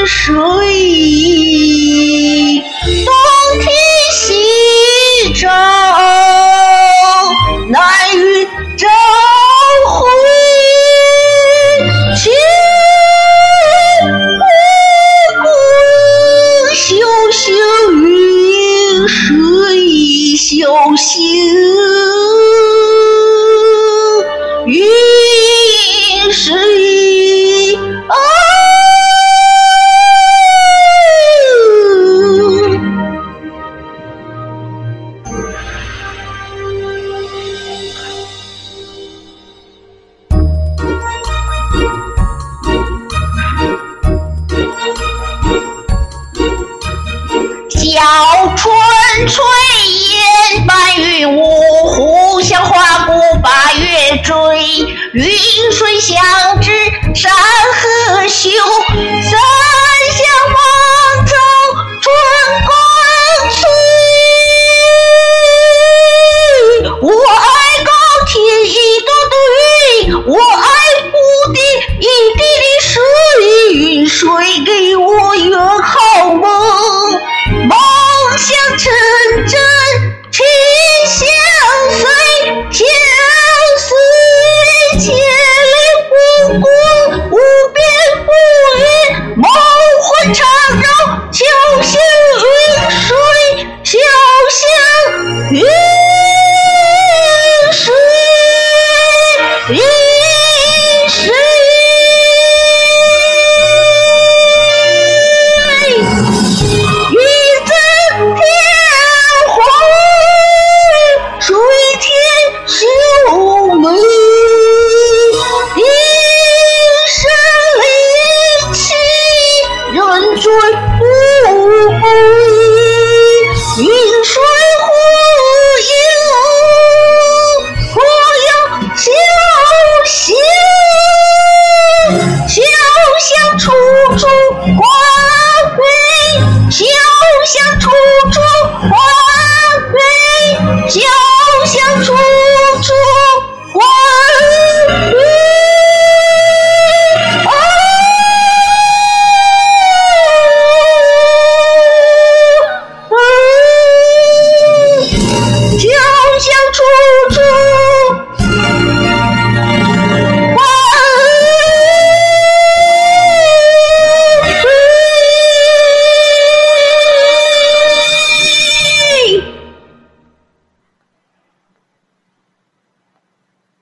水，东听西照，南与朝晖，千古修修云水，修修云水啊。小春炊烟半云雾，互相划过八月追。云水相知山河秀，三湘芒草春光翠。我爱高天一朵朵云，我爱谷地一滴滴水。云水给我一个好梦，梦想成真，情相随，相随，千里滚滚，无边无云，梦魂缠绕，潇湘云水，潇湘云水，云水。水天秀美。